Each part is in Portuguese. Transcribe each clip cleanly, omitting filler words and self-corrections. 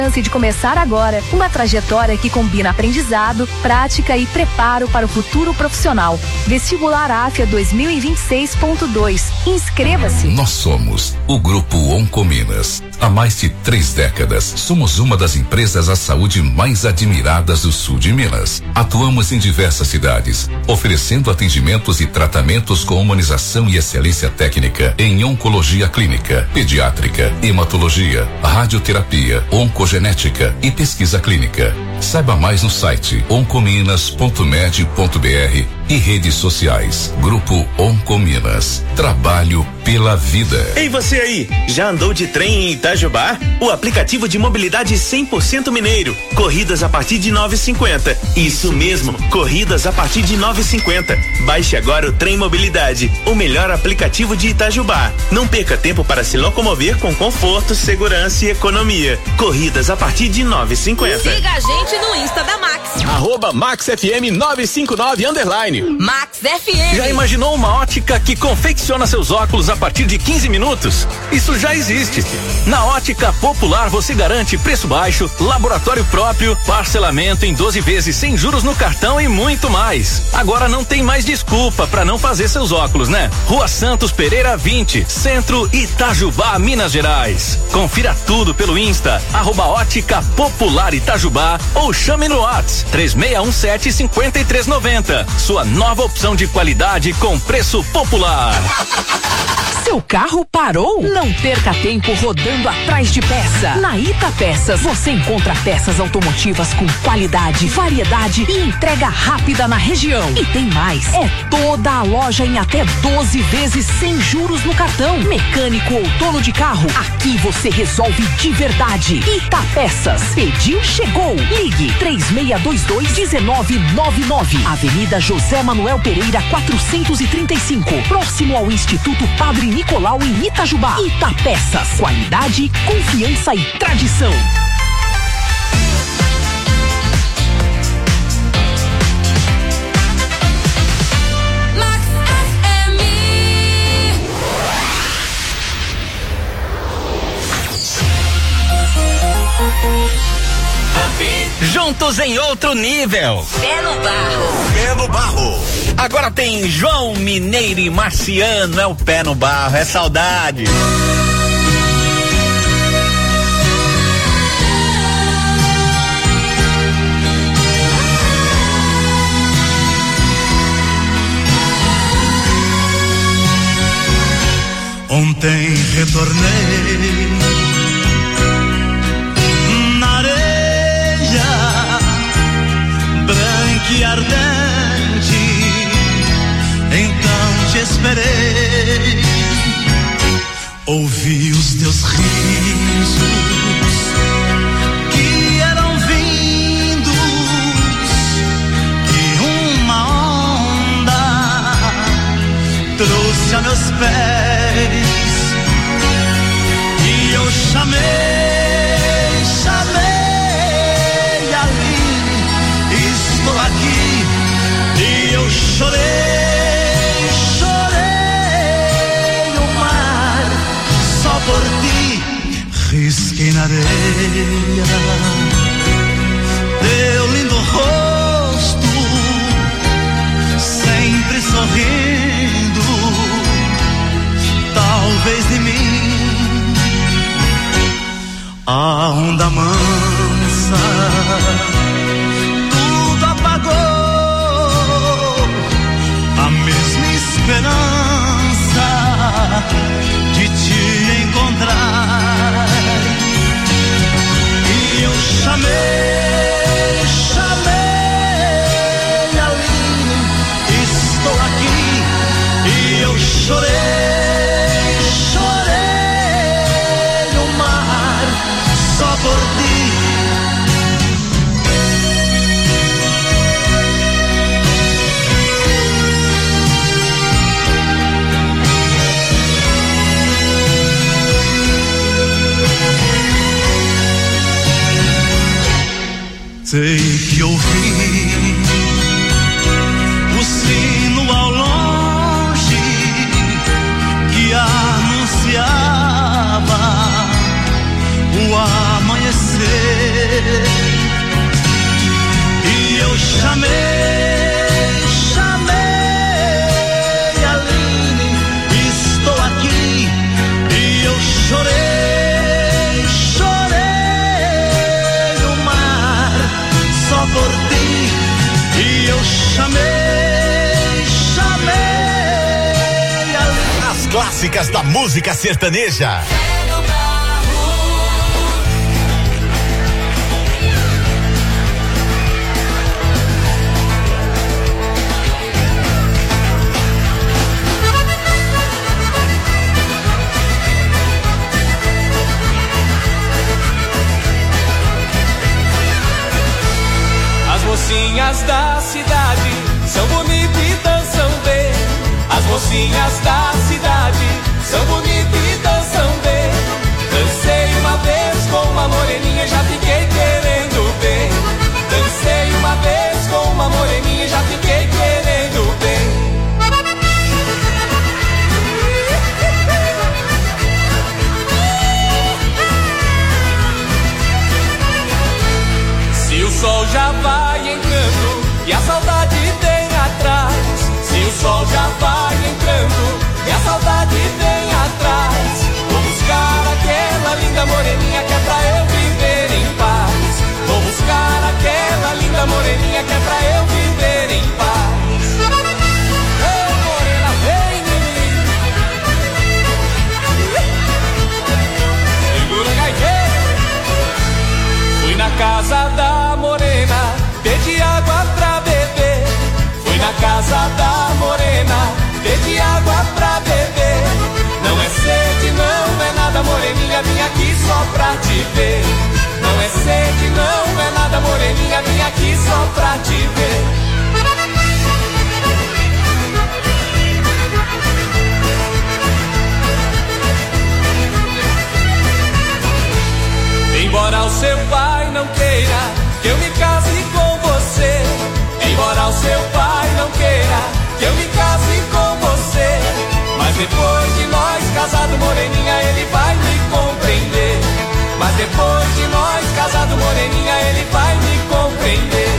chance de começar agora uma trajetória que combina aprendizado, prática e preparo para o futuro profissional. Vestibular AFIA 2026.2. Inscreva-se. Nós somos o Grupo Oncominas. Há mais de 3 décadas, somos uma das empresas à saúde mais admiradas do sul de Minas. Atuamos em diversas cidades, oferecendo atendimentos e tratamentos com humanização e excelência técnica em oncologia clínica, pediátrica, hematologia, radioterapia, oncogenética e pesquisa clínica. Saiba mais no site oncominas.med.br e redes sociais. Grupo Oncominas. Trabalho pela vida. Ei, você aí, já andou de trem em Itajubá? O aplicativo de mobilidade 100% mineiro. Corridas a partir de 9,50. Isso mesmo, corridas a partir de 9,50. Baixe agora o Trem Mobilidade, o melhor aplicativo de Itajubá. Não perca tempo para se locomover com conforto, segurança e economia. Corridas a partir de 9,50. Siga a gente no Insta da Max. @MaxFM 959 _ Max FM. Já imaginou uma ótica que confecciona seus óculos a partir de 15 minutos? Isso já existe. Na Ótica Popular você garante preço baixo, laboratório próprio, parcelamento em 12 vezes sem juros no cartão e muito mais. Agora não tem mais desculpa para não fazer seus óculos, né? Rua Santos Pereira 20, Centro, Itajubá, Minas Gerais. Confira tudo pelo Insta, @Ótica Popular Itajubá ou chame no WhatsApp 3617-5390. Sua nova opção de qualidade com preço popular. Seu carro parou? Não perca tempo rodando atrás de peça. Na Ita Peças você encontra peças automotivas com qualidade, variedade e entrega rápida na região. E tem mais, é toda a loja em até 12 vezes sem juros no cartão. Mecânico ou dono de carro, aqui você resolve de verdade. Ita Peças, pediu, chegou. Ligue 3622-1999. Avenida José Manuel Pereira 435, próximo ao Instituto Padre Nicolau em Itajubá. Itapeças, qualidade, confiança e tradição. Juntos em outro nível. Pé no barro. Pé no barro. Agora tem João Mineiro e Marciano, é o pé no barro, é saudade. Ontem retornei na areia branca e ardente, então te esperei, ouvi os teus risos que eram vindos que uma onda trouxe a meus pés. E eu chamei ali, estou aqui. E eu chorei o mar só por ti. Risquei na areia teu lindo rosto, sempre sorrindo, talvez de mim. A onda mansa tudo apagou, a mesma esperança de te encontrar. E eu chamei ali, estou aqui. E eu chorei o mar só por ti. Sei que ouvi o sino ao longe que anunciava o amanhã. conhecer. E eu chamei Aline, estou aqui. E eu chorei no mar só por ti. E eu chamei Aline. As clássicas da música sertaneja. As mocinhas da cidade são bonitas e dançam bem. As mocinhas da cidade são bonitas e dançam bem. Dancei uma vez com uma moreninha e já fiquei querendo bem. Dancei uma vez com uma moreninha e já fiquei querendo bem. Se o sol já vai entrando e a saudade vem atrás. Se o sol já vai entrando e a saudade vem atrás. Vou buscar aquela linda moreninha que é pra eu viver em paz. Vou buscar aquela linda moreninha que é pra eu viver em paz. Ei, morena, vem em mim. Segura, gaiteiro. Fui na casa da morena, pedi água pra beber. Fui na casa da morena, pedi água pra beber. Não é sede, não é nada, moreninha, vim aqui só pra te ver. Não é sede, não é nada, moreninha, vim aqui só pra te ver. Embora o seu pai não queira que eu me case com você. Embora o seu pai não queira que eu me case com você. Mas depois de nós casado, moreninha, ele vai me compreender. Mas depois de nós casado, moreninha, ele vai me compreender.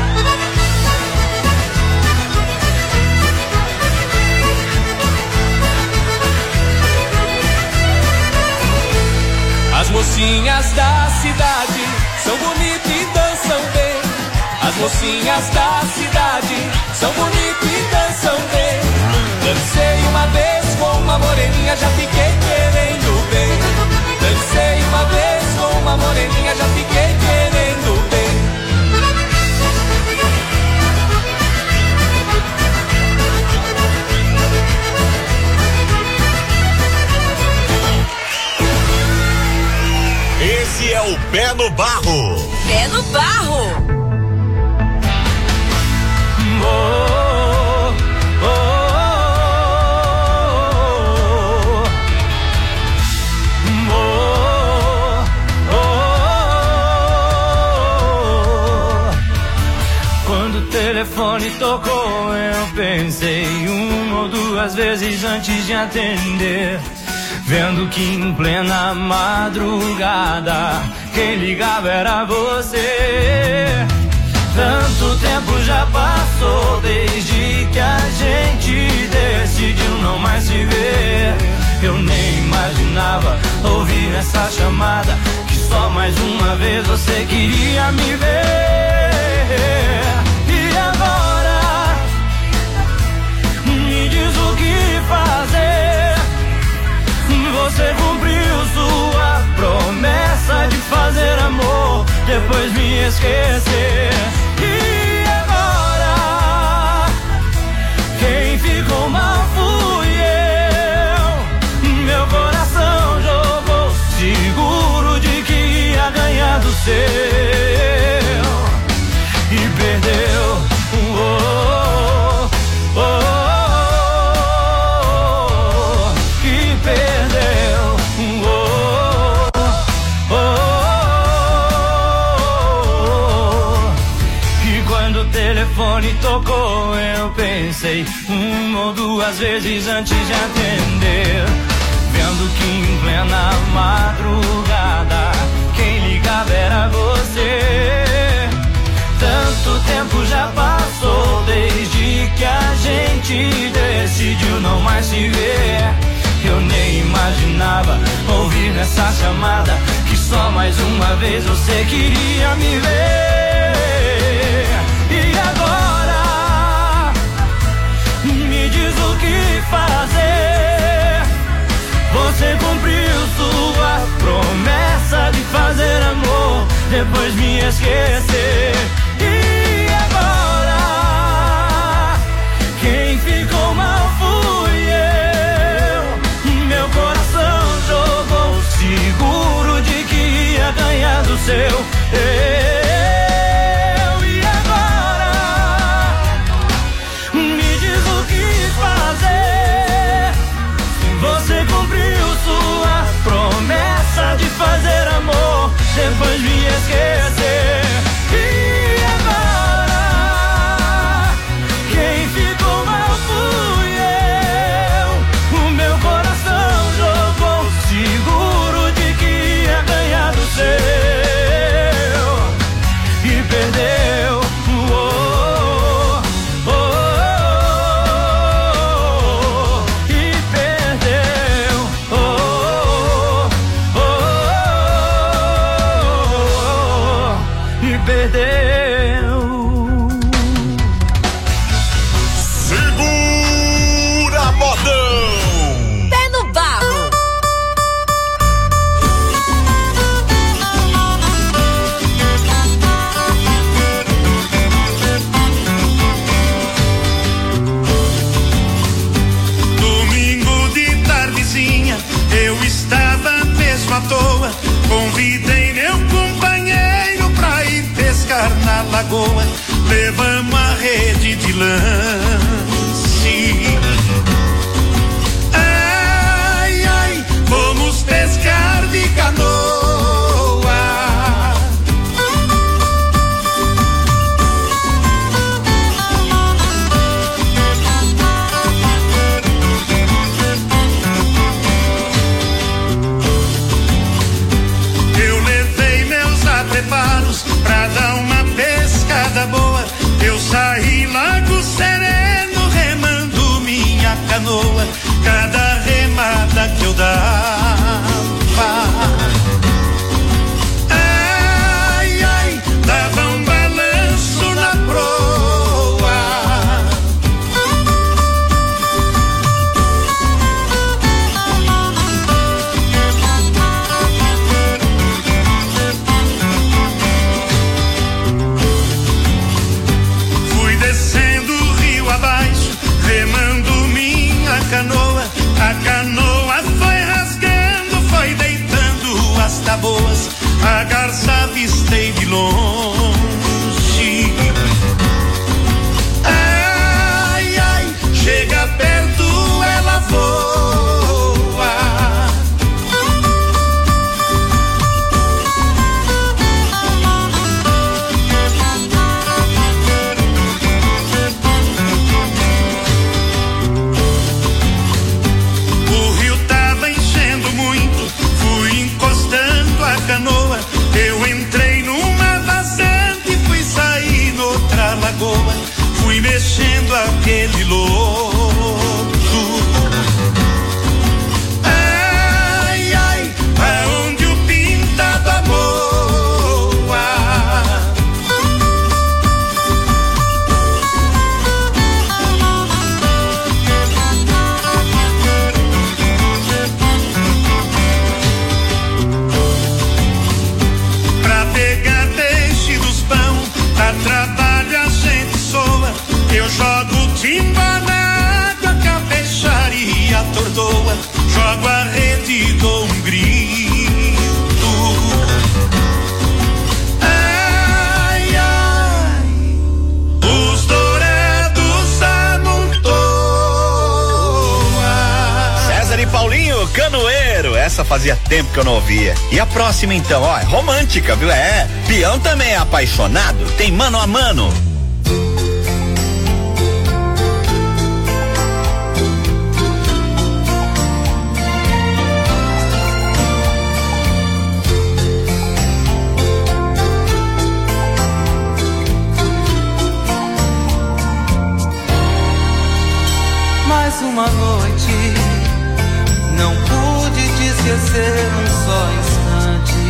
As mocinhas da cidade são bonitas e dançam bem. As mocinhas da cidade são bonitas e dançam bem. Dancei uma vez com uma moreninha, já fiquei querendo bem. Dancei uma vez com uma moreninha, já fiquei querendo bem. Esse é o Pé no Barro. Pé no Barro. Quando o telefone tocou, eu pensei uma ou duas vezes antes de atender. Vendo que em plena madrugada quem ligava era você. Tanto tempo já passou desde que a gente decidiu não mais se ver. Eu nem imaginava ouvir essa chamada, que só mais uma vez você queria me ver. E agora, me diz o que fazer. Você cumpriu sua promessa de fazer amor, depois me esquecer. E agora, quem ficou mal fui eu. Meu coração jogou seguro de que ia ganhar do seu e perdeu. Tocou, eu pensei uma ou duas vezes antes de atender. Vendo que em plena madrugada quem liga esperava era você. Tanto tempo já passou desde que a gente decidiu não mais se ver. Eu nem imaginava ouvir nessa chamada que só mais uma vez você queria me ver. E agora me diz o que fazer. Você cumpriu sua promessa de fazer amor, depois me esquecer. E agora quem ficou mal fui eu. Meu coração jogou seguro de que ia ganhar do seu. E agora me diz o que fazer. Você cumpriu sua promessa de fazer amor, depois me esquecer. E agora quem ficou mal fui eu. O meu coração jogou seguro de que ia ganhar do seu e perdeu. Segura, modão! Pé no barro. Domingo de tardezinha, eu estava mesmo à toa. Convidei meu companheiro pra ir pescar na lagoa. Levamos a rede de lance. Ai, ai, vamos pescar de canoa. Eu levei meus apreparos pra dar uma pescada boa. Eu saí Lago Sereno remando minha canoa. Cada remada que eu dava, ai, ai, dava um balanço na proa. Fui descendo o rio abaixo, remando minha canoa. A canoa foi rasgando, foi deitando as taboas. A garça avistei de longe. Ai, ai, chega perto, ela voa. O rio tava enchendo muito, fui encostando a canoa. Eu entrei numa vazante e fui sair noutra lagoa. Fui mexendo aquele lodo. Ai, ai, aonde o pintado aboa. Pra pegar peixe dos pão, a trabalho a gente soa. Eu jogo timba na água que a peixaria atordoa. Jogo a rede e dou um grito. Ai, ai, os dourados amontoa. César e Paulinho, Canoeiro. Essa fazia tempo que eu não ouvia. E a próxima então, ó, é romântica, viu? É, peão também é apaixonado, tem mano a mano. uma noite, não pude te esquecer um só instante.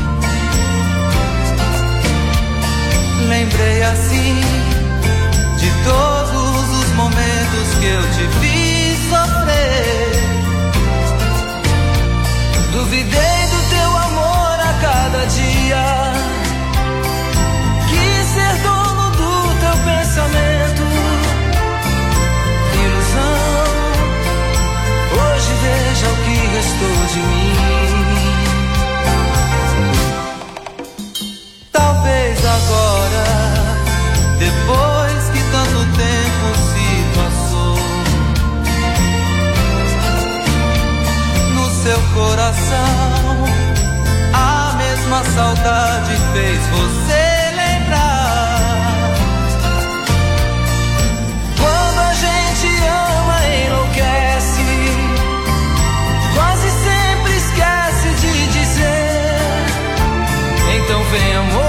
Lembrei assim de todos os momentos que eu te fiz sofrer. Duvidei do teu amor a cada dia. Quis ser dono do teu pensamento. Ilusão, hoje veja o que restou de mim. Talvez agora, depois que tanto tempo se passou, no seu coração a mesma saudade fez você lembrar. Quando a gente ama, enlouquece, quase sempre esquece de dizer. Então vem, amor,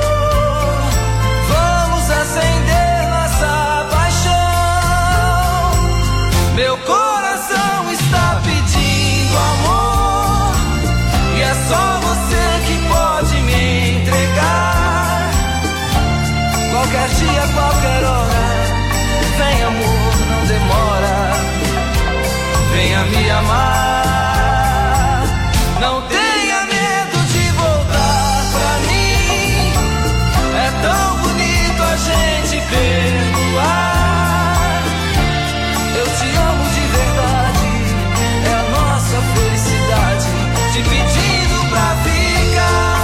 vamos acender nossa paixão. Meu coração está pedindo amor, e é só você que pode me entregar. Qualquer dia, qualquer hora, vem, amor, não demora. Venha me amar, não tenha medo de voltar pra mim. É tão bonito a gente perdoar. Eu te amo de verdade, é a nossa felicidade, te pedindo pra ficar.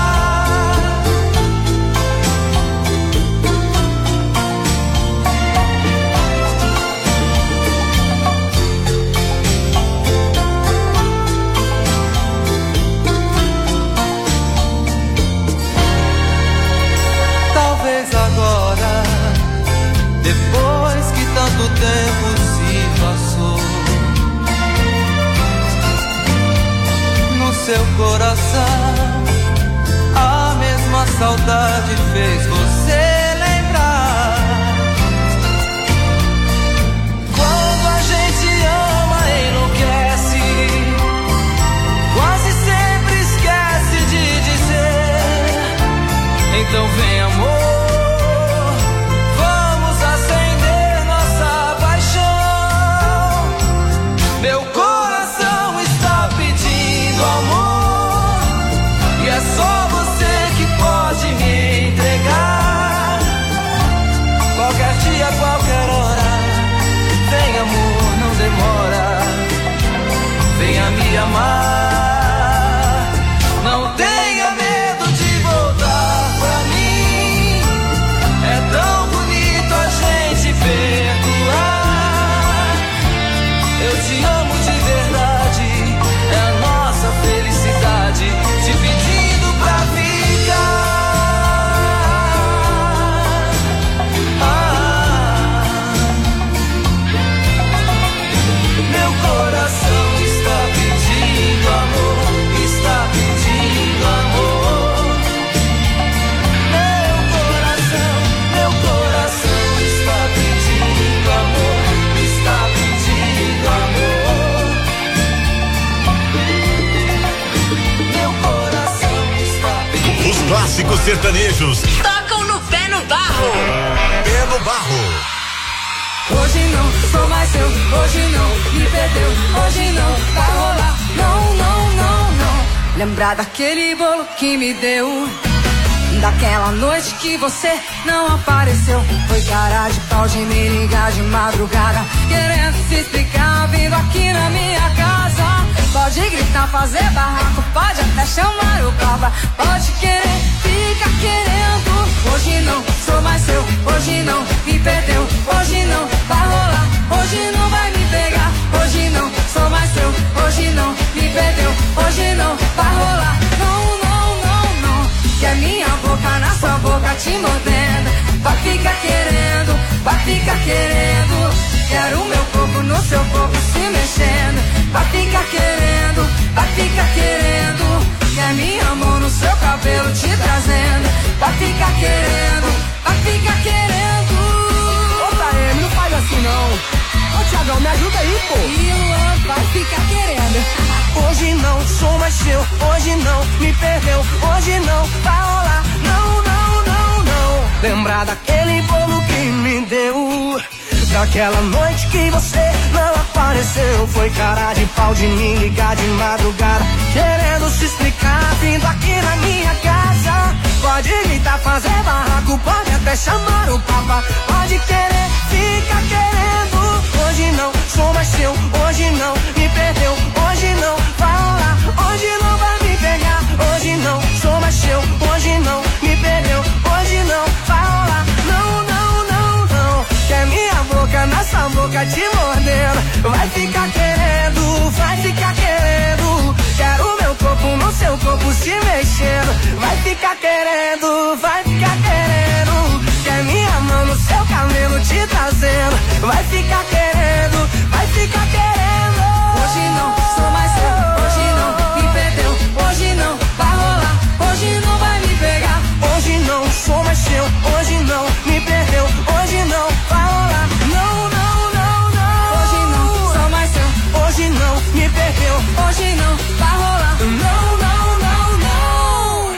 Talvez agora, depois que tanto tempo se passou, no seu coração a mesma saudade fez você lembrar. Quando a gente ama, enlouquece, quase sempre esquece de dizer. Então vem, amor, vamos acender nossa paixão. Meu coração está pedindo amor, e é só você que pode me entregar. Qualquer dia, qualquer hora, vem, amor, não demora. Venha me amar, não tenha medo de voltar pra mim. É tão bonito a gente perdoar. Eu te amo de verdade, é a nossa felicidade, te pedindo pra ficar. Meu coração está pedindo amor, está pedindo amor. Meu coração está pedindo amor, está pedindo amor. Meu coração está pedindo. Os clássicos sertanejos Tocam no pé no barro. Pé no barro. Hoje não sou mais seu, hoje não me perdeu, hoje não vai rolar, não, não, não, não. Lembrar daquele bolo que me deu, daquela noite que você não apareceu. Foi cara de pau de me ligar de madrugada, querendo se explicar, vindo aqui na minha casa. Pode gritar, fazer barraco, pode até chamar o papa, pode querer, fica querendo. Hoje não sou mais seu, hoje não me perdeu, hoje não vai rolar, hoje não vai me pegar. Hoje não sou mais seu, hoje não me perdeu, hoje não vai rolar, não, não, não, não. Que é minha boca na sua boca te mordendo, vai ficar querendo, vai ficar querendo. Quero o meu corpo no seu corpo se mexendo, vai ficar querendo, vai ficar querendo. Quer minha mão no seu cabelo te trazendo, vai ficar querendo, vai ficar querendo. Ô, Taeme, não faz assim não. Ô, Thiagão, me ajuda aí, E Luan vai ficar querendo. Hoje não sou mais seu, hoje não me perdeu, hoje não vai rolar, não, não, não, não. Lembrar daquele bolo que me deu, daquela noite que você não apareceu. Foi cara de pau de me ligar de madrugada, querendo se explicar, vindo aqui na minha casa. Pode gritar, fazer barraco, pode até chamar o papa, pode querer, fica querendo. Hoje não sou mais seu, hoje não me perdeu, hoje não vai rolar, hoje não vai me pegar. Hoje não sou mais seu, hoje não me perdeu, hoje não vai rolar, não, não, não, não. Quer minha boca nessa boca te mordendo, vai ficar querendo, vai ficar querendo. Quero meu corpo no seu corpo se mexendo, vai ficar querendo, vai ficar querendo. Quer minha mão no seu cabelo te trazendo, vai ficar querendo, vai ficar querendo. Hoje não sou mais seu, hoje não me perdeu, hoje não vai rolar, hoje não vai me pegar. Hoje não sou mais seu, hoje não me perdeu, hoje não vai rolar, não, não, não, não. Hoje não sou mais seu, hoje não me perdeu, hoje não vai rolar, não, não, não, não.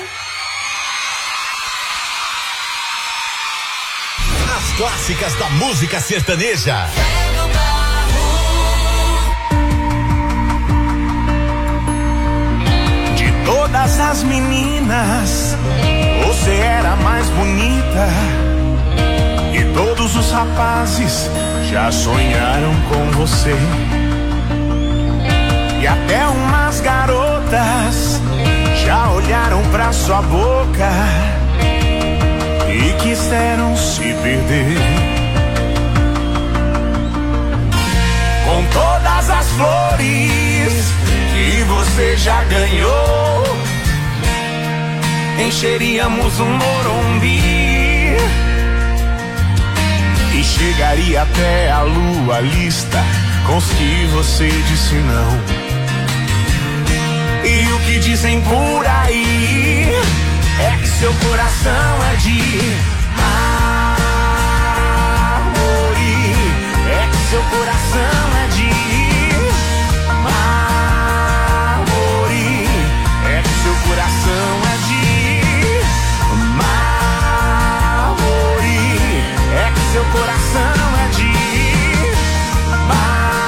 As clássicas da música sertaneja. De todas as meninas, você era a mais bonita. E todos os rapazes já sonharam com você. E até umas garotas já olharam pra sua boca e quiseram se perder. Com todas as flores que você já ganhou, encheríamos um Morumbi e chegaria até a lua lista com os que você disse não. E o que dizem por aí é que seu coração é de mármore, é que seu coração é de mármore, é que seu coração é de mármore, é que seu coração é de mármore.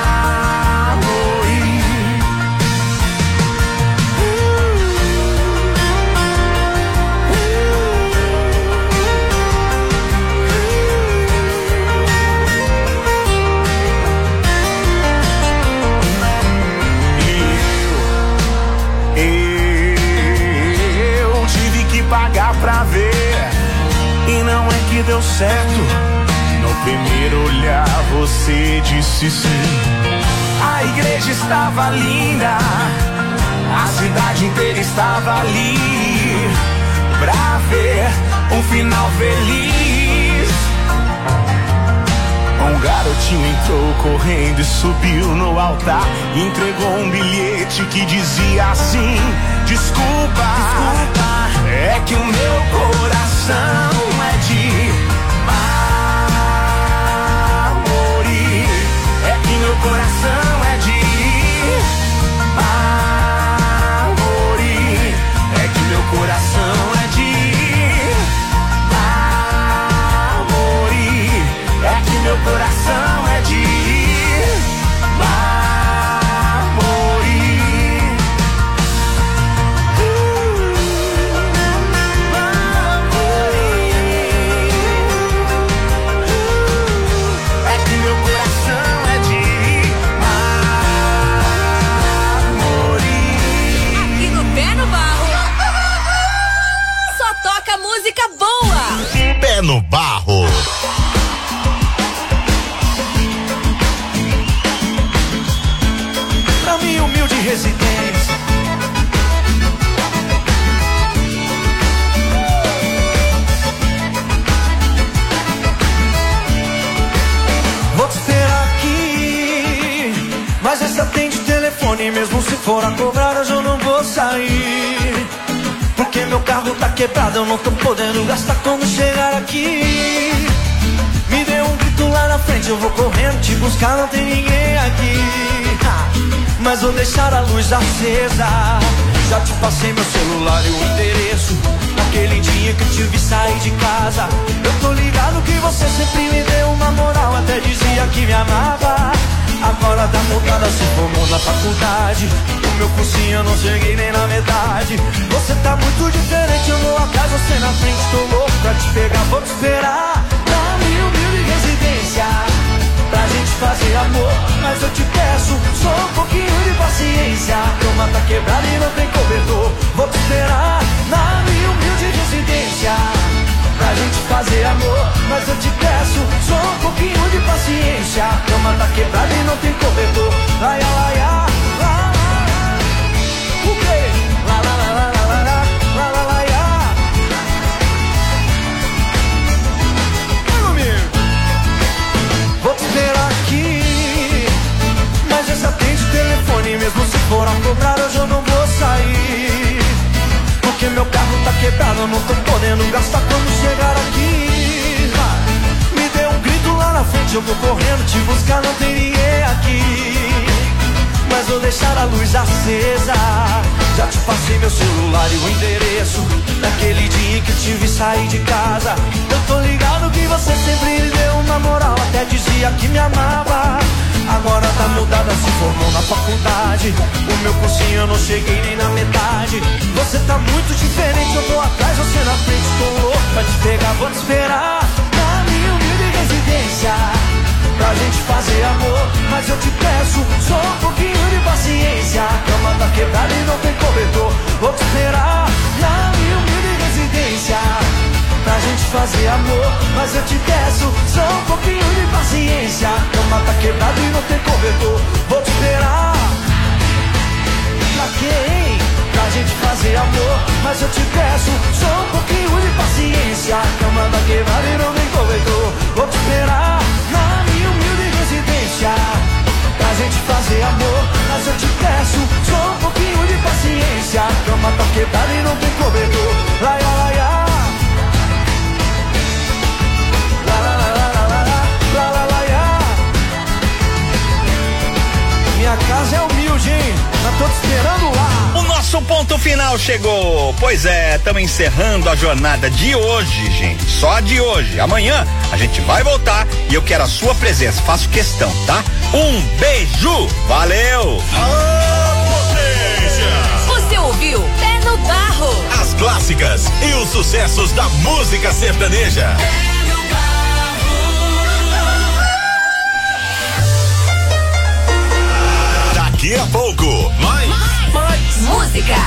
Pagar pra ver, e não é que deu certo. No primeiro olhar você disse sim. A igreja estava linda, a cidade inteira estava ali pra ver um final feliz. Um garotinho entrou correndo e subiu no altar, entregou um bilhete que dizia assim: desculpa, é que o meu coração é de mármore, é que meu coração é de mármore, é que meu coração é de mármore, é que meu coração é de música boa. Pé no barro. Pra minha humilde residência, vou te esperar aqui, mas esse atende telefone, mesmo se for a cobrar hoje eu não vou sair. Porque meu carro tá quebrado, eu não tô podendo gastar quando chegar aqui. Me dê um grito lá na frente, eu vou correndo te buscar, não tem ninguém aqui. Mas vou deixar a luz acesa. Já te passei meu celular e o endereço. Naquele dia que eu te vi sair de casa. Eu tô ligado que você sempre me deu uma moral, até dizia que me amava. Agora tá mudada, se formou na faculdade. O meu cursinho eu não cheguei nem na metade. Você tá muito diferente, eu vou atrás, você na frente. Tô louco pra te pegar, vou te esperar na minha humilde residência, pra gente fazer amor, mas eu te peço só um pouquinho de paciência. A cama tá quebrada e não tem cobertor. Vou te esperar na minha humilde residência, pra gente fazer amor, mas eu te peço só um pouquinho de paciência. A cama tá quebrada e não tem cobertor. Ai, ai, ai, lá, lá, o quê? Lá, lá, lá, lá, lá, lá, lá, lá, lá, vai comigo. Vou te esperar aqui, mas já atende o telefone. Mesmo se for a cobrar, hoje eu não vou sair, porque meu carro tá quebrado, eu não tô podendo gastar quando chegar aqui. Me dê um grito lá na frente, eu vou correndo te buscar, não tem ninguém aqui. Mas vou deixar a luz acesa. Já te passei meu celular e o endereço. Naquele dia que eu te vi sair de casa. Eu tô ligado que você sempre me deu uma moral, até dizia que me amava. Agora tá mudada, se formou na faculdade. O meu cursinho eu não cheguei nem na metade. Você tá muito diferente, eu tô atrás, você na frente. Tô louco pra te pegar, vou te esperar na minha humilde residência, pra gente fazer amor, mas eu te peço só um pouquinho de paciência. A cama tá quebrada e não tem cobertor. Vou te esperar na minha humilde residência, pra gente fazer amor, mas eu te peço só um pouquinho de paciência. A cama tá quebrada e não tem cobertor. Vou te esperar pra quê, hein? Pra gente fazer amor, mas eu te peço só um pouquinho de paciência. A cama tá quebrada e não tem cobertor. Vou te esperar na minha humilde residência, pra gente fazer amor, mas eu te peço só um pouquinho de paciência. A cama tá quebrada e não tem cobertor. Lai, lai, lai. Minha casa é humilde, hein? Já tô te esperando lá. O nosso ponto final chegou. Pois é, estamos encerrando a jornada de hoje, gente. Só de hoje. Amanhã a gente vai voltar e eu quero a sua presença. Faço questão, tá? Um beijo. Valeu. Você ouviu Pé no Barro. As clássicas e os sucessos da música sertaneja. Daqui a pouco, mais música.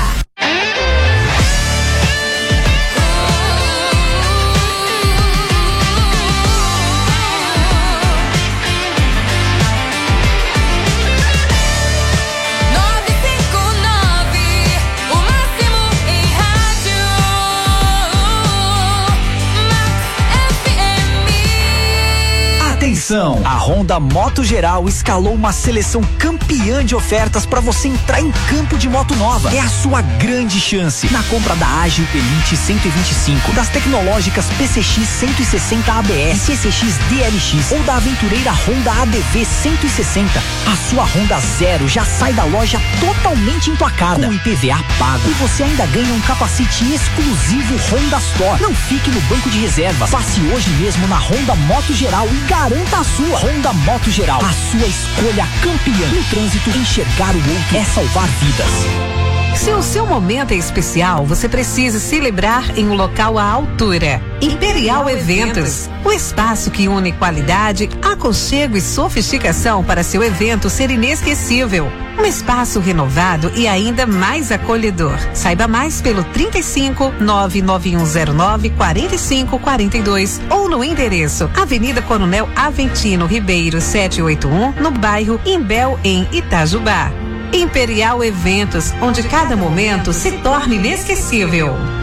Atenção! A Honda Moto Geral escalou uma seleção campeã de ofertas para você entrar em campo de moto nova. É a sua grande chance. Na compra da Ágil Elite 125, das tecnológicas PCX 160 ABS, CCX DLX ou da aventureira Honda ADV 160, a sua Honda Zero já sai da loja totalmente emplacada, com IPVA pago. E você ainda ganha um capacete exclusivo Honda Store. Não fique no banco de reservas. Passe hoje mesmo na Honda Moto Geral e garanta a sua. Honda Moto Geral, a sua escolha campeã. No trânsito, enxergar o outro é salvar vidas. Se o seu momento é especial, você precisa celebrar em um local à altura. Imperial Eventos, o espaço que une qualidade, aconchego e sofisticação para seu evento ser inesquecível. Um espaço renovado e ainda mais acolhedor. Saiba mais pelo 35 99109 4542 ou no endereço Avenida Coronel Aventino Ribeiro 781, no bairro Imbel, em Itajubá. Imperial Eventos, onde cada momento se torna inesquecível.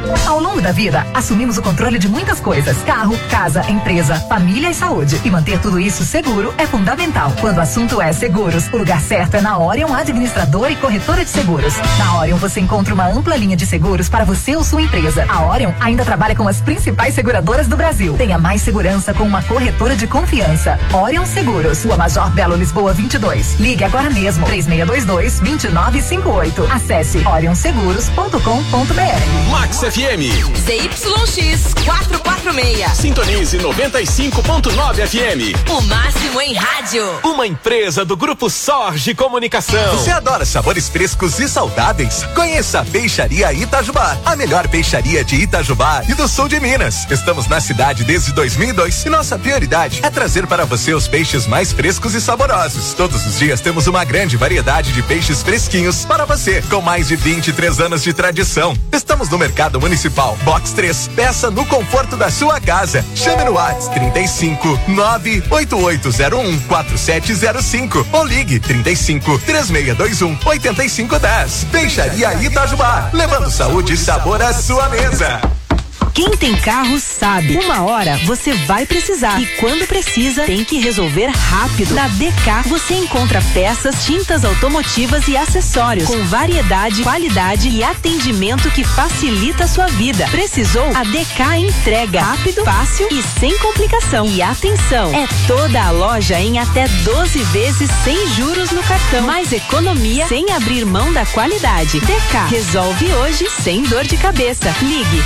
Ao longo da vida, assumimos o controle de muitas coisas: carro, casa, empresa, família e saúde. E manter tudo isso seguro é fundamental. Quando o assunto é seguros, o lugar certo é na Orion Administradora e Corretora de Seguros. Na Orion você encontra uma ampla linha de seguros para você ou sua empresa. A Orion ainda trabalha com as principais seguradoras do Brasil. Tenha mais segurança com uma corretora de confiança. Orion Seguros, Rua Major Belo Lisboa 22. Ligue agora mesmo, 3622-2958. Acesse orionseguros.com.br. Max FM. ZYX 446. Sintonize 95.9 FM. O máximo em rádio. Uma empresa do Grupo Sorge Comunicação. Você adora sabores frescos e saudáveis? Conheça a Peixaria Itajubá, a melhor peixaria de Itajubá e do sul de Minas. Estamos na cidade desde 2002 e nossa prioridade é trazer para você os peixes mais frescos e saborosos. Todos os dias temos uma grande variedade de peixes fresquinhos para você, com mais de 23 anos de tradição. Estamos no Mercado Municipal, Box 3. Peça no conforto da sua casa. Chame no WhatsApp 35 98801 4705 ou ligue 35 3621 8510. Peixaria Itajubá, levando saúde e sabor à sua mesa. Quem tem carro sabe, uma hora você vai precisar e quando precisa tem que resolver rápido. Na DK você encontra peças, tintas automotivas e acessórios com variedade, qualidade e atendimento que facilita a sua vida. Precisou? A DK entrega rápido, fácil e sem complicação. E atenção, é toda a loja em até 12 vezes sem juros no cartão. Mais economia sem abrir mão da qualidade. DK resolve hoje sem dor de cabeça. Ligue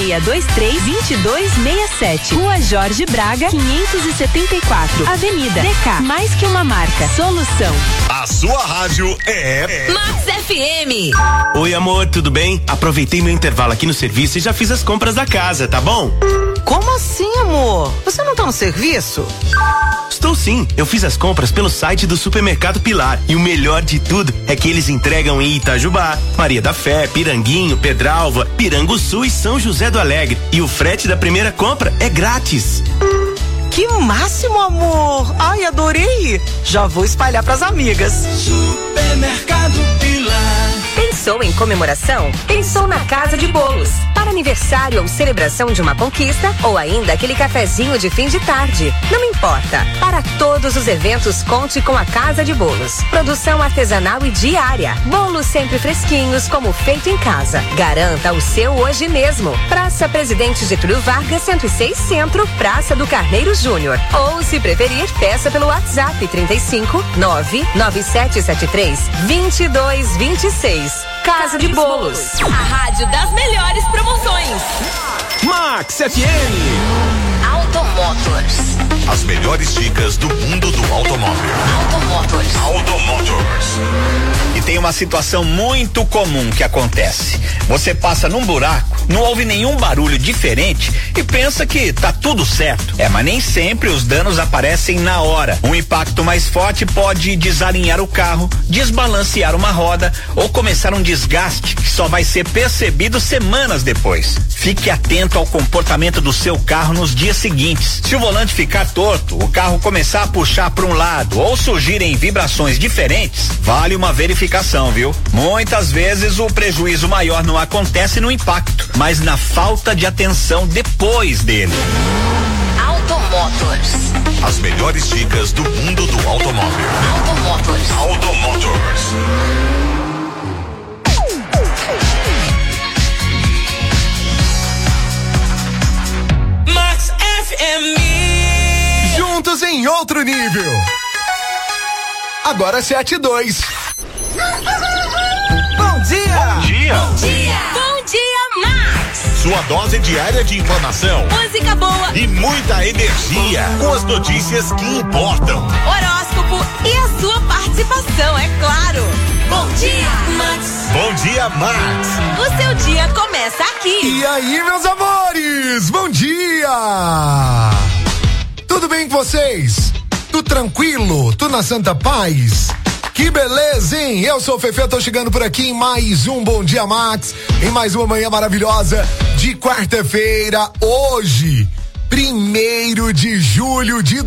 3623-2267. Rua Jorge Braga, 574. Avenida DK. Mais que uma marca. Solução. A sua rádio é Max FM. Oi, amor, tudo bem? Aproveitei meu intervalo aqui no serviço e já fiz as compras da casa, tá bom? Como assim, amor? Você não tá no serviço? Estou sim, eu fiz as compras pelo site do Supermercado Pilar e o melhor de tudo é que eles entregam em Itajubá, Maria da Fé, Piranguinho, Pedralva, Piranguçu e São José do Alegre. E o frete da primeira compra é grátis. Que máximo, amor! Ai, adorei! Já vou espalhar pras amigas. Supermercado Pilar. Pensou em comemoração? Pensou na Casa de Bolos. Para aniversário ou celebração de uma conquista, ou ainda aquele cafezinho de fim de tarde. Não importa. Para todos os eventos, conte com a Casa de Bolos. Produção artesanal e diária. Bolos sempre fresquinhos, como feito em casa. Garanta o seu hoje mesmo. Praça Presidente Getúlio Vargas, 106 Centro, Praça do Carneiro Júnior. Ou, se preferir, peça pelo WhatsApp 35 99773 2226. Casa de Bolos. A rádio das melhores promoções. Max FM. Automotors. As melhores dicas do mundo do automóvel. Automotors. E tem uma situação muito comum que acontece. Você passa num buraco, não ouve nenhum barulho diferente e pensa que tá tudo certo. Mas nem sempre os danos aparecem na hora. Um impacto mais forte pode desalinhar o carro, desbalancear uma roda ou começar um desgaste que só vai ser percebido semanas depois. Fique atento ao comportamento do seu carro nos dias seguintes. Se o volante ficar torto, o carro começar a puxar para um lado ou surgirem vibrações diferentes, vale uma verificação, viu? Muitas vezes o prejuízo maior não acontece no impacto, mas na falta de atenção depois dele. Automotors. As melhores dicas do mundo do automóvel. Automotors. Max FM. Juntos em outro nível. Agora 7-2. Bom dia! Bom dia! Bom dia! Bom dia, Max! Sua dose diária de informação. Música boa. E muita energia com as notícias que importam. Horóscopo e a sua participação, é claro. Bom dia, Max! Bom dia, Max! O seu dia começa aqui. E aí, meus amores? Bom dia! Tudo bem com vocês? Tudo tranquilo? Tudo na santa paz? Que beleza, hein? Eu sou o Fefe, eu tô chegando por aqui em mais um Bom Dia Max, em mais uma manhã maravilhosa de quarta-feira, hoje, 1º de julho de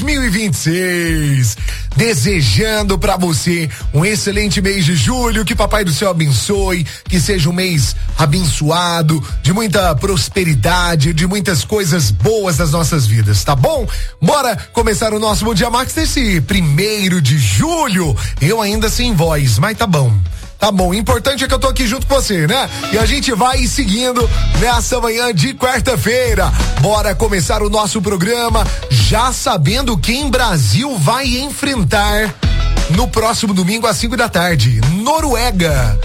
2026. Desejando pra você um excelente mês de julho, que Papai do Céu abençoe, que seja um mês abençoado, de muita prosperidade, de muitas coisas boas das nossas vidas, tá bom? Bora começar o nosso Bom Dia Max desse 1º de julho. Eu ainda sem voz, mas tá bom. Tá bom, o importante é que eu tô aqui junto com você, né? E a gente vai seguindo nessa manhã de quarta-feira. Bora começar o nosso programa já sabendo quem Brasil vai enfrentar no próximo domingo às 5 da tarde. Noruega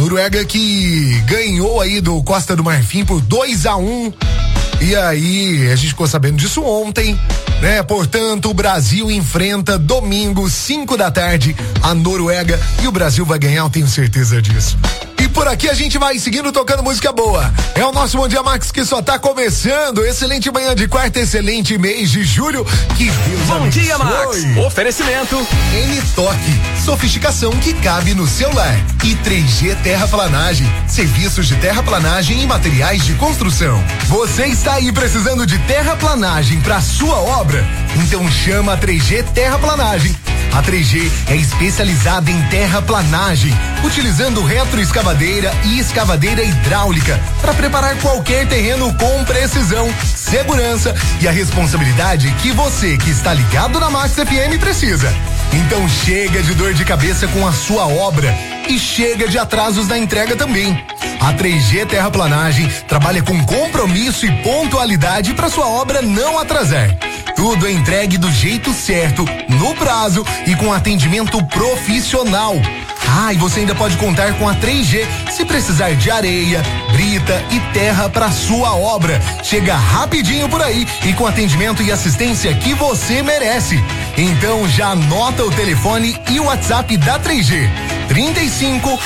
que ganhou aí do Costa do Marfim por 2-1. E aí, a gente ficou sabendo disso ontem, né? Portanto, o Brasil enfrenta domingo, 5 da tarde, a Noruega, e o Brasil vai ganhar, eu tenho certeza disso. E por aqui a gente vai seguindo tocando música boa. É o nosso Bom Dia Max que só tá começando. Excelente manhã de quarta, excelente mês de julho. Que Deus Bom abençoe. Dia Max. Oferecimento N-Toque, sofisticação que cabe no seu lar. E 3G Terraplanagem, serviços de terraplanagem e materiais de construção. Você está aí precisando de terraplanagem para sua obra? Então chama a 3G Terraplanagem. A 3G é especializada em terraplanagem, utilizando retroescavadeira e escavadeira hidráulica para preparar qualquer terreno com precisão, segurança e a responsabilidade que você que está ligado na Max FM precisa. Então chega de dor de cabeça com a sua obra e chega de atrasos na entrega também. A 3G Terraplanagem trabalha com compromisso e pontualidade para sua obra não atrasar. Tudo é entregue do jeito certo, no prazo e com atendimento profissional. Ah, e você ainda pode contar com a 3G se precisar de areia, brita e terra para sua obra. Chega rapidinho por aí e com atendimento e assistência que você merece. Então já anota o telefone e o WhatsApp da 3G. 35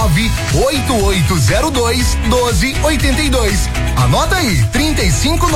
98802 1282. Anota aí, 35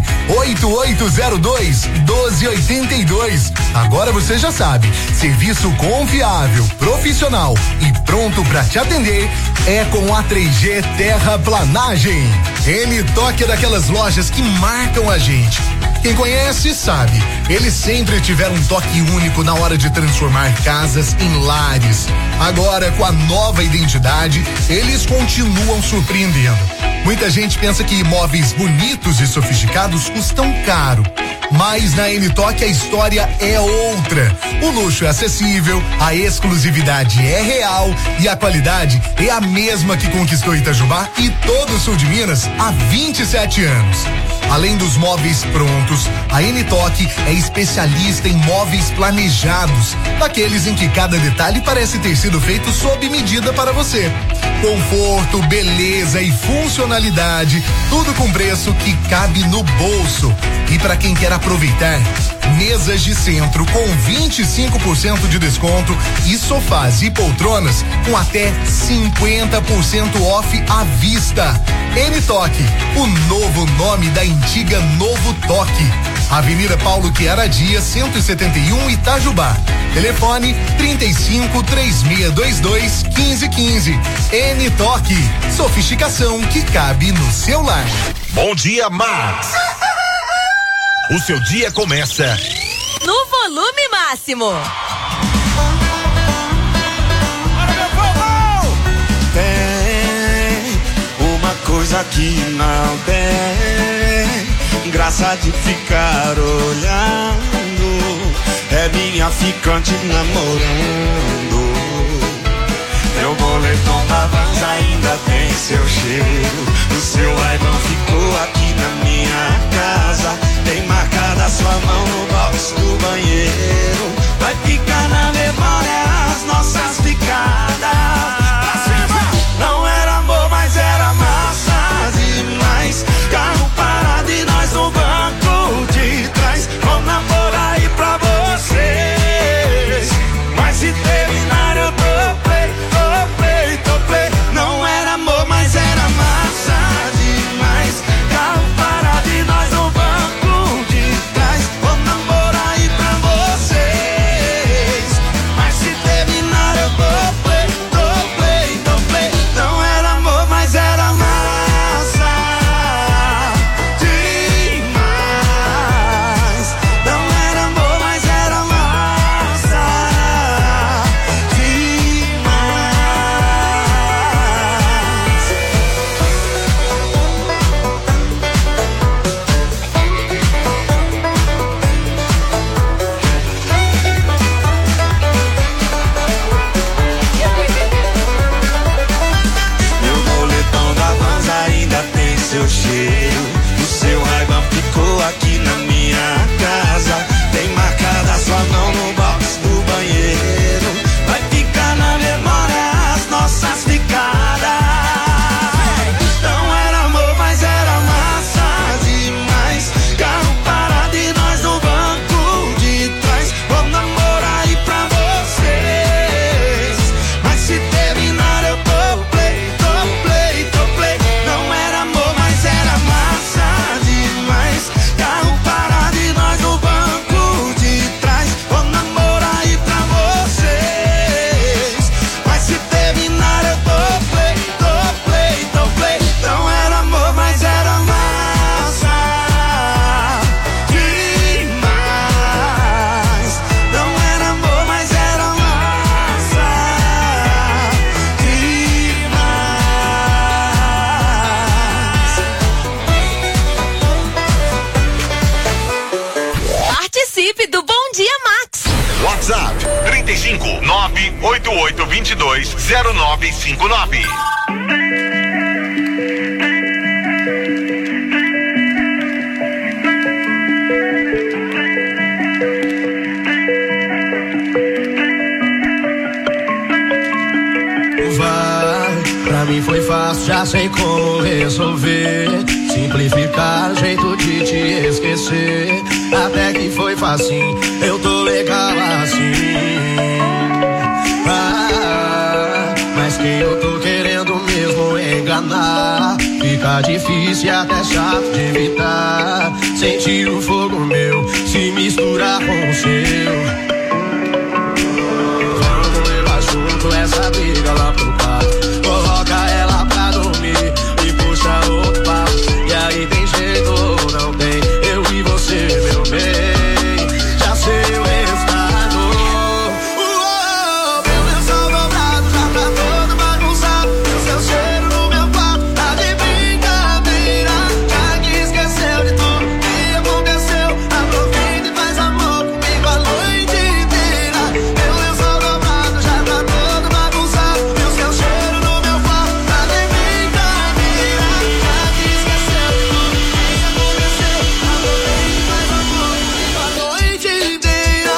98802 1282. Agora você já sabe, serviço confiável, profissional e pronto pra te atender é com a 3G Terraplanagem. N-Toque é daquelas lojas que marcam a gente. Quem conhece sabe, eles sempre tiveram um toque único na hora de transformar casas em lares. Agora, com a nova identidade, eles continuam surpreendendo. Muita gente pensa que imóveis bonitos e sofisticados custam caro. Mas na N-Toque a história é outra. O luxo é acessível, a exclusividade é real e a qualidade é a mesma que conquistou Itajubá e todo o sul de Minas há 27 anos. Além dos móveis prontos, a N-Toque é especialista em móveis planejados, daqueles em que cada detalhe parece ter sido feito sob medida para você. Conforto, beleza e funcionalidade, tudo com preço que cabe no bolso. E para quem quer aproveitar, mesas de centro com 25% de desconto e sofás e poltronas com até 50% off à vista. N-Toque, o novo nome da antiga Novo Toque. Avenida Paulo Chiara Dias, 171 Itajubá. Telefone 35 3622 1515. N-Toque, sofisticação que cabe no seu lar. Bom dia, Max. O seu dia começa no volume máximo. Tem uma coisa que não tem graça de ficar olhando, é minha ficante namorando. Meu boletom da Vans ainda tem seu cheiro, o seu iPhone ficou aqui na minha casa. Tem marcada sua mão no box do banheiro. Vai ficar na memória as nossas picadas. Pra cima! Não era amor, mas era massa demais. Carro parado e nós no banco de trás. Vamos namorar aí pra vocês. Mas se terminar eu topei. Não era amor, mas era massa demais. Carro 8822-0959. Pra mim foi fácil, já sei como resolver. Simplificar, jeito de te esquecer. Até que foi facinho, eu tô legal assim. Mas quem eu tô querendo mesmo enganar. Fica difícil e até chato de evitar. Sentir o fogo meu se misturar com o seu. Vamos levar junto essa briga lá pro quarto. Coloca ela pra dormir e puxa outro papo. E aí tem jeito ou não tem? Eu e você, meu bem, já sei o resultado. Meu lençol dobrado já tá todo bagunçado. E o seu cheiro no meu quarto tá de brincadeira. Já que esqueceu de tudo que aconteceu. Aproveita e faz amor comigo a noite inteira. Meu lençol dobrado já tá todo bagunçado. E o seu cheiro no meu quarto tá de brincadeira. Já que esqueceu de tudo que aconteceu. Aproveita e faz amor comigo a noite inteira.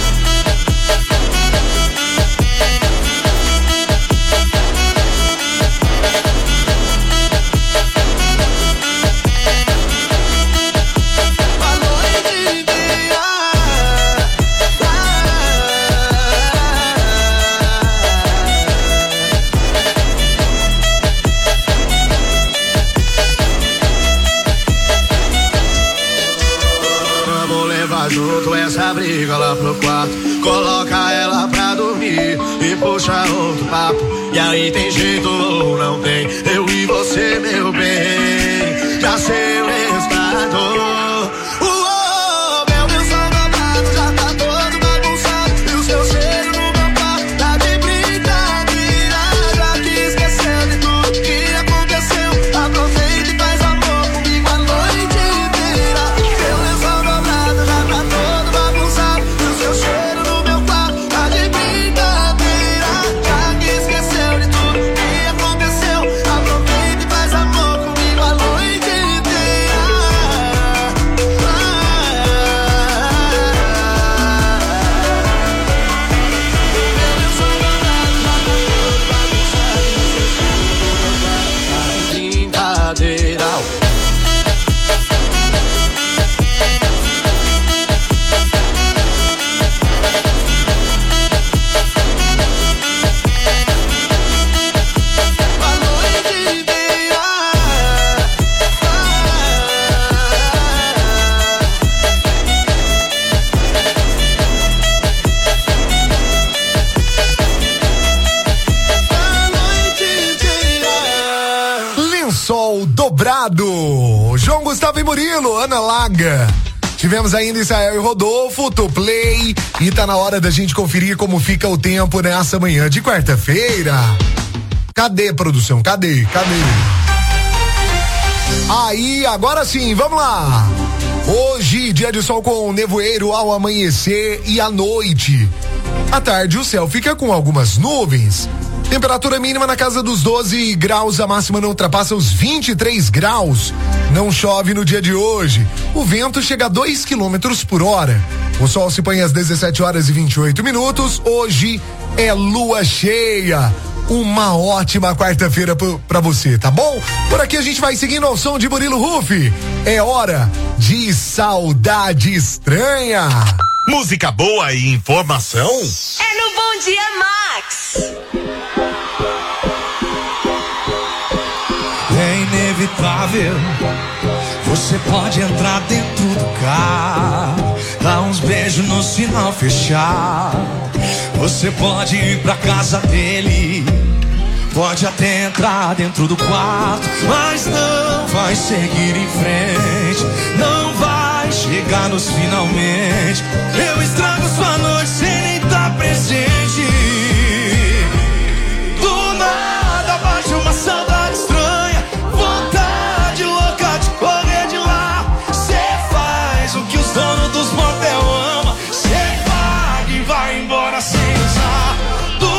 Vamos levar junto essa briga lá pro quarto. Coloca ela pra dormir e puxa outro papo. E aí tem jeito ou não tem? Eu e você, meu bem, já sei o resultado. Meu lençol dobrado já tá todo bagunçado. E o seu cheiro no meu quarto tá de brincadeira. Já que esqueceu de tudo que aconteceu. Aproveita e faz amor comigo a noite inteira. Meu lençol dobrado já tá todo bagunçado. E o seu cheiro no meu quarto tá de brincadeira. Já que esqueceu de tudo que aconteceu. Aproveita e faz amor comigo a noite inteira. Meu lençol dobrado já tá todo bagunçado. E o seu cheiro no meu quarto tá de brincadeira. Lençol dobrado. João Gustavo e Murilo, Ana Laga. Tivemos ainda Israel e Rodolfo, Toplay. E tá na hora da gente conferir como fica o tempo nessa manhã de quarta-feira. Cadê, produção? Cadê? Aí, agora sim, vamos lá. Hoje, dia de sol com nevoeiro ao amanhecer e à noite. À tarde, o céu fica com algumas nuvens. Temperatura mínima na casa dos 12 graus, a máxima não ultrapassa os 23 graus. Não chove no dia de hoje. O vento chega a 2 quilômetros por hora. O sol se põe às 17 horas e 28 minutos. Hoje é lua cheia. Uma ótima quarta-feira pra você, tá bom? Por aqui a gente vai seguindo ao som de Murilo Ruff. É hora de Saudade Estranha. Música boa e informação? É no Bom Dia Max. É inevitável. Você pode entrar dentro do carro, dar uns beijos no sinal fechar. Você pode ir pra casa dele, pode até entrar dentro do quarto, mas não vai seguir em frente, não vai chegar nos finalmente. Eu estrago sua noite sem nem estar presente. Do nada bate uma saudade estranha, vontade louca de correr de lá. Cê faz o que os donos dos motel amam, cê paga e vai embora sem usar. Do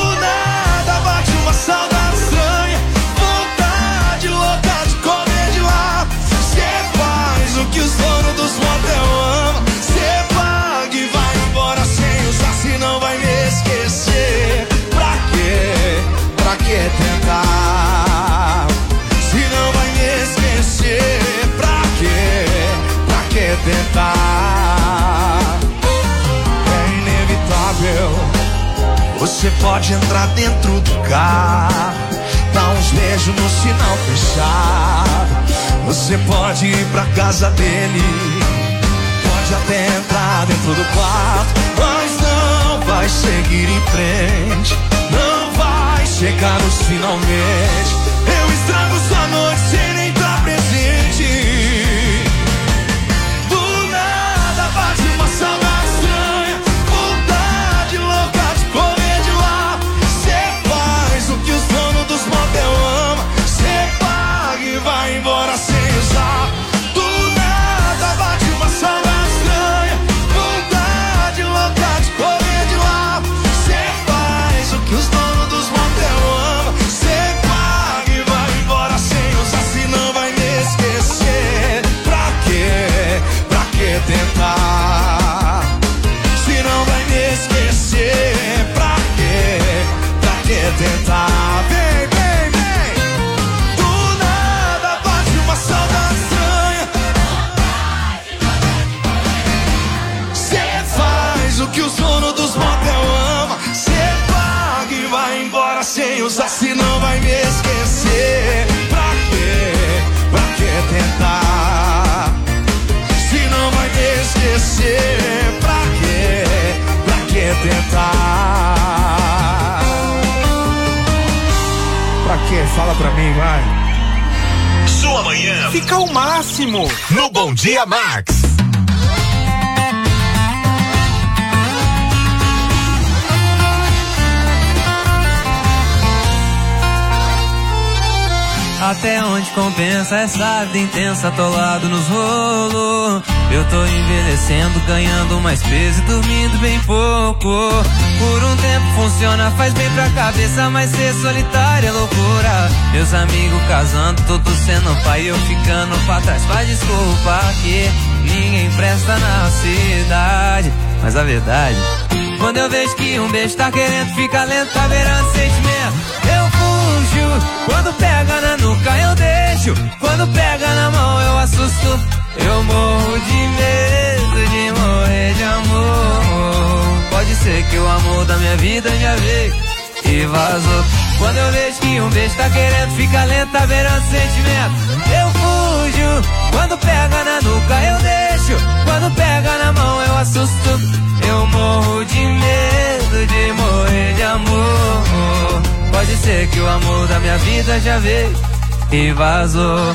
tentar. É inevitável. Você pode entrar dentro do carro, dar uns beijos no sinal fechado. Você pode ir pra casa dele, pode até entrar dentro do quarto, mas não vai seguir em frente, não vai chegar nos finalmente. Eu estrago sua noite sem nem estar presente. Do nada bate uma saudade estranha, vontade louca de correr de lá. Cê faz o que os donos dos motel amam, cê paga e vai embora sem usar. Do nada bate uma saudade estranha, vontade louca de correr de lá. Cê faz o que os donos dos motel amam, cê paga e vai embora sem usar. Se não vai me esquecer, pra quê? Pra que tentar? Se não vai me esquecer, pra quê? Pra que tentar? Vem, vem, vem. Do nada bate uma saudade estranha. Cê faz o que os donos dos motel amam, cê paga e vai embora sem usar. Se não vai me esquecer, pra quê? Pra que tentar? Se não vai me esquecer, pra quê? Pra que tentar? Pra quê? Fala pra mim, vai. Sua manhã Fica o máximo no Bom Dia Max. Até onde compensa essa vida intensa, atolado nos rolos. Eu tô envelhecendo, ganhando mais peso e dormindo bem pouco. Por um tempo funciona, faz bem pra cabeça, mas ser solitário é loucura. Meus amigos casando, todos sendo pai, eu ficando pra trás. Faz desculpa que ninguém presta na cidade, mas a verdade, quando eu vejo que um beijo tá querendo ficar lento, tá beirando sentimento, eu fujo. Quando pega na nuca eu deixo, quando pega na mão eu assusto. Eu morro de medo de morrer de amor. Pode ser que o amor da minha vida já veio e vazou. Quando eu vejo que um beijo tá querendo ficar lento, tá beirando sentimento, eu fujo. Quando pega na nuca eu deixo, quando pega na mão eu assusto. Eu morro de medo de morrer de amor. Pode ser que o amor da minha vida já veio e vazou.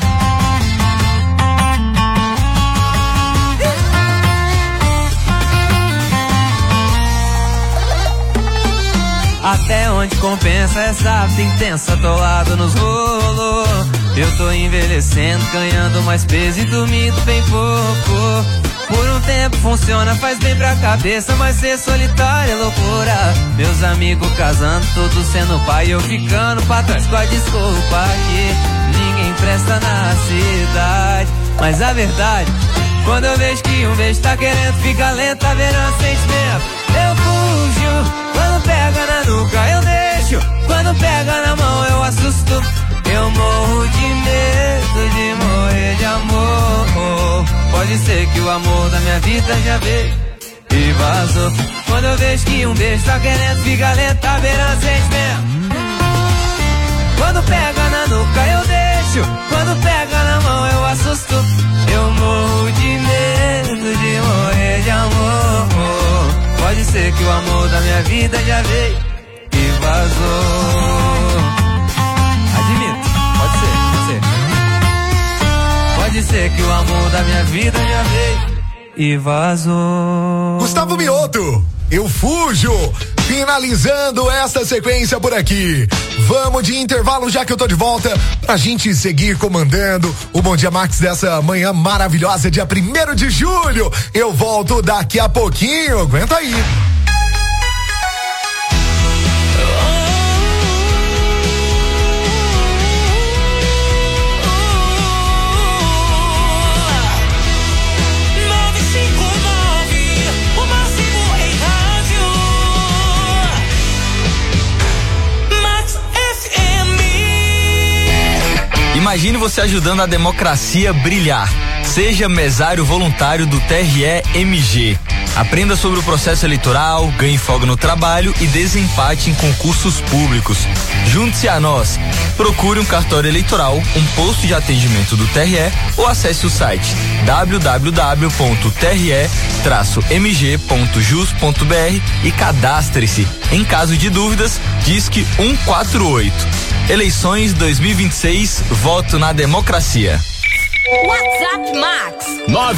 Até onde compensa essa vida intensa, atolado nos rolos. Eu tô envelhecendo, ganhando mais peso e dormindo bem pouco. Por um tempo funciona, faz bem pra cabeça, mas ser solitário é loucura. Meus amigos casando, todos sendo pai, eu ficando pra trás com a desculpa que ninguém presta na cidade. Mas a verdade, quando eu vejo que um beijo tá querendo ficar lento, tá virando sentimento, eu fujo. Quando pega na nuca eu deixo, quando pega na mão eu assusto. Eu morro de medo de morrer de amor. Pode ser que o amor da minha vida já veio e vazou. Quando eu vejo que um beijo tá querendo ficar lento, tá beirando sentimento, quando pega na nuca eu deixo, quando pega na mão eu assusto. Eu morro de medo de morrer de amor. Pode ser que o amor da minha vida já veio e vazou. Admito, pode ser. Pode ser que o amor da minha vida já veio e vazou. Gustavo Mioto, eu fujo. Finalizando esta sequência por aqui. Vamos de intervalo, já que eu tô de volta, pra gente seguir comandando o Bom Dia Max dessa manhã maravilhosa, dia 1º de julho. Eu volto daqui a pouquinho, aguenta aí. Imagine você ajudando a democracia a brilhar. Seja mesário voluntário do TRE-MG. Aprenda sobre o processo eleitoral, ganhe folga no trabalho e desempate em concursos públicos. Junte-se a nós. Procure um cartório eleitoral, um posto de atendimento do TRE ou acesse o site www.tre-mg.jus.br e cadastre-se. Em caso de dúvidas, disque 148. Eleições 2026, voto na democracia. WhatsApp Max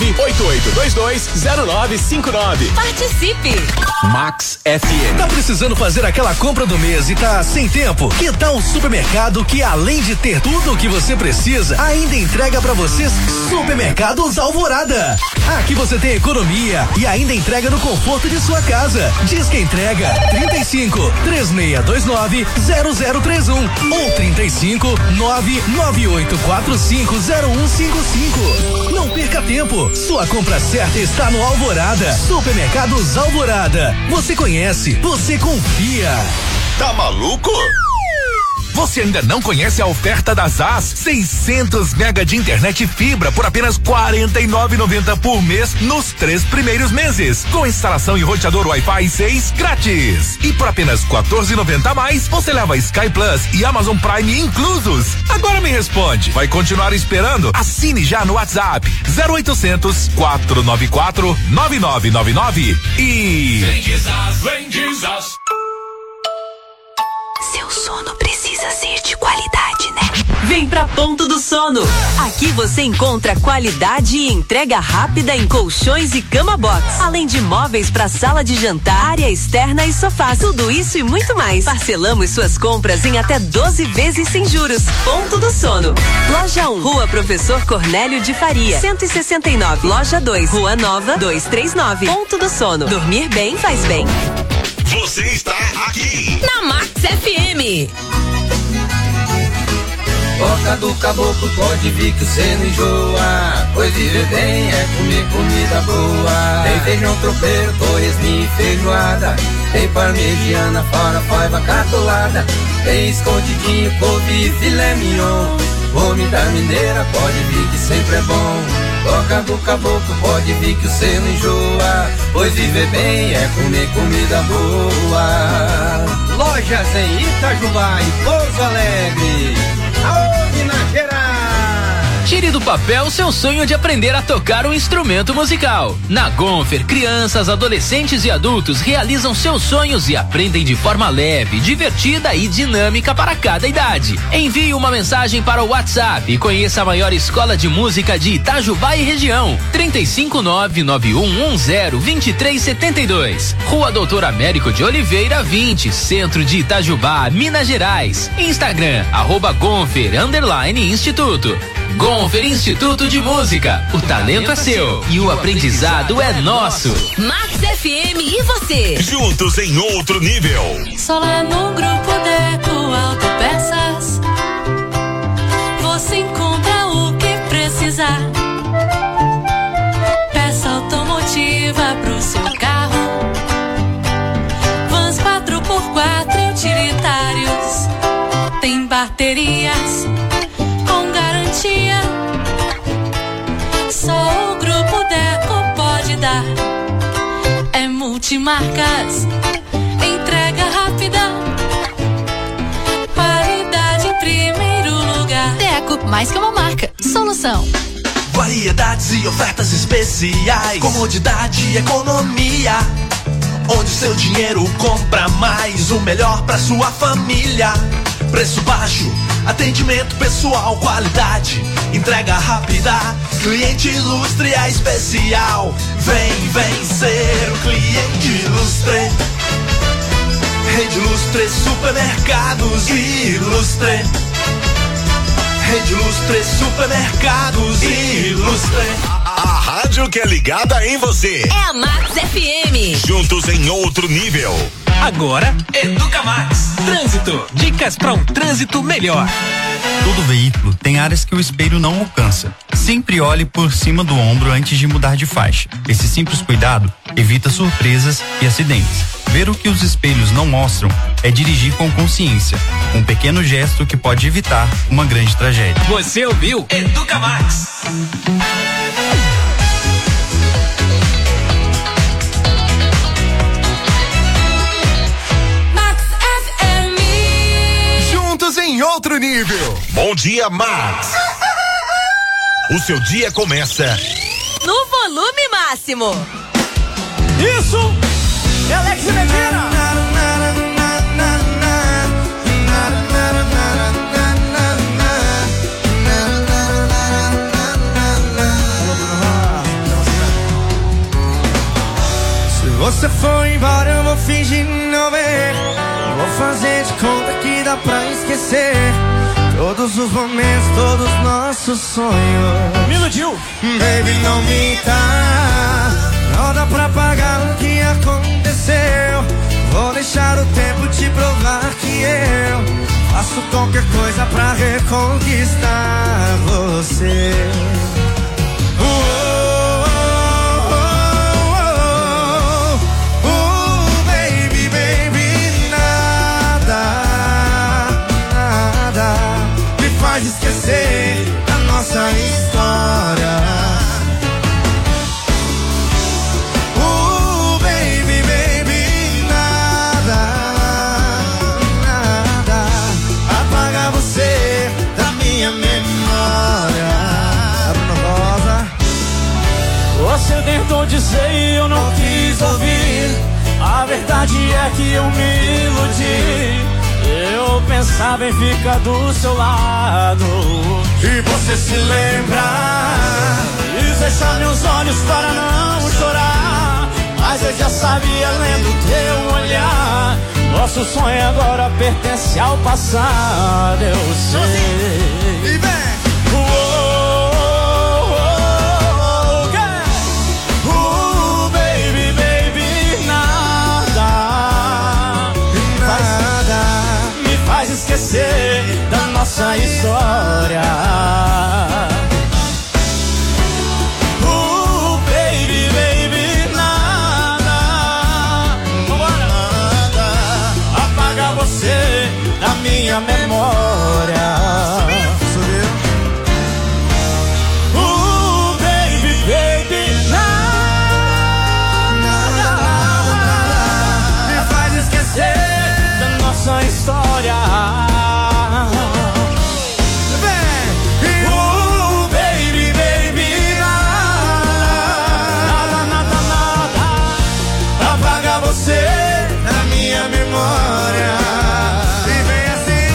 988220959. Participe. Max FM. Tá precisando fazer aquela compra do mês e tá sem tempo? Que tal um supermercado que, além de ter tudo o que você precisa, ainda entrega pra vocês? Supermercados Alvorada. Aqui você tem economia e ainda entrega no conforto de sua casa. Diz que entrega 35 3629 0031 ou 35 99845 0155. Não perca tempo. Sua compra certa está no Alvorada. Supermercados Alvorada. Você conhece, você confia. Tá maluco? Você ainda não conhece a oferta da ZAS? 600 mega de internet fibra por apenas R$ 49,90 por mês nos 3 primeiros meses, com instalação e roteador Wi-Fi 6 grátis. E por apenas R$ 14,90 a mais, você leva Sky Plus e Amazon Prime inclusos. Agora me responde, vai continuar esperando? Assine já no WhatsApp 0800 494 9999 e vem de ZAS, vem de ZAS. Seu sono precisa ser de qualidade, né? Vem pra Ponto do Sono. Aqui você encontra qualidade e entrega rápida em colchões e cama box, além de móveis para sala de jantar, área externa e sofás. Tudo isso e muito mais. Parcelamos suas compras em até 12 vezes sem juros. Ponto do Sono. Loja 1, Rua Professor Cornélio de Faria, 169. Loja 2, Rua Nova, 239. Ponto do Sono. Dormir bem faz bem. Você está aqui na Max FM. Boca do caboclo, pode vir que você não enjoa. Pois viver bem é comer comida boa. Tem feijão tropeiro, torresminho e feijoada. Tem parmegiana, farofa, catolada. Tem escondidinho, couve e filé mignon. Comida mineira, pode vir que sempre é bom. Boca do caboclo, pode vir que você não enjoa. Pois viver bem é comer comida boa. Lojas em Itajubá e Pouso Alegre. Aô, Minas Gerais! Tire do papel seu sonho de aprender a tocar um instrumento musical. Na Gonfer, crianças, adolescentes e adultos realizam seus sonhos e aprendem de forma leve, divertida e dinâmica para cada idade. Envie uma mensagem para o WhatsApp e conheça a maior escola de música de Itajubá e região. 35991102372. Rua Doutor Américo de Oliveira 20, Centro de Itajubá, Minas Gerais. Instagram, @Gonfer_Instituto. Gonfer Instituto de Música. O talento é seu e o aprendizado é nosso. Max FM e você. Juntos em outro nível. Só lá no Grupo Deco Autopeças você encontra o que precisar. Peça automotiva pro seu carro. Vans 4x4 utilitários. Tem baterias com garantia. Só o Grupo Deco pode dar. É multimarcas, entrega rápida, qualidade em primeiro lugar. Deco, mais que uma marca, solução. Variedades e ofertas especiais, comodidade e economia. Onde seu dinheiro compra mais, o melhor pra sua família. Preço baixo, atendimento pessoal, qualidade, entrega rápida, cliente ilustre é especial. Vem ser o cliente ilustre. Rede Ilustre Supermercados Ilustre. Rede Ilustre Supermercados Ilustre. A rádio que é ligada em você. É a Max FM. Juntos em outro nível. Agora, Educa Max. Trânsito. Dicas para um trânsito melhor. Todo veículo tem áreas que o espelho não alcança. Sempre olhe por cima do ombro antes de mudar de faixa. Esse simples cuidado evita surpresas e acidentes. Ver o que os espelhos não mostram é dirigir com consciência. Um pequeno gesto que pode evitar uma grande tragédia. Você ouviu? Educa Max. Em outro nível. Bom dia, Max. O seu dia começa no volume máximo. Isso é Alex Medina. Se você for embora, eu vou fingir não ver. Vou fazer de conta que dá pra esquecer todos os momentos, todos os nossos sonhos. Me iludiu. Baby, não minta, não dá pra pagar o que aconteceu. Vou deixar o tempo te provar que eu faço qualquer coisa pra reconquistar você. Esquecer a nossa história. Baby, baby, nada apaga você da minha memória. Bruno Rosa. Você tentou dizer e eu não quis ouvir. A verdade é que eu me iludi. Eu pensava em ficar do seu lado. E você se lembra? Quis fechar meus olhos para não chorar, mas eu já sabia lendo teu olhar. Nosso sonho agora pertence ao passado, eu sei. E vem! Baby, baby, nada me faz esquecer da nossa história. Baby, baby, nada apaga você da minha memória. Baby, baby, nada me faz esquecer da nossa história. Na minha memória. E vem assim.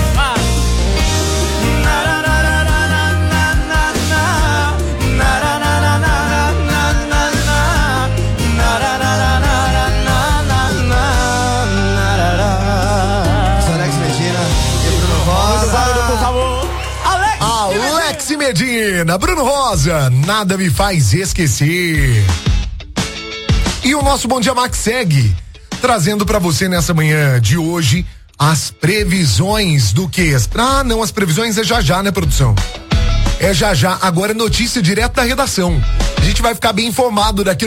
Alex Medina e Bruno Rosa. Por favor. Alex Medina, Bruno Rosa, nada me faz esquecer. E o nosso Bom Dia Max segue trazendo pra você nessa manhã de hoje as previsões do que? Não, as previsões é já, né, produção? É já. Agora é notícia direto da redação. A gente vai ficar bem informado daqui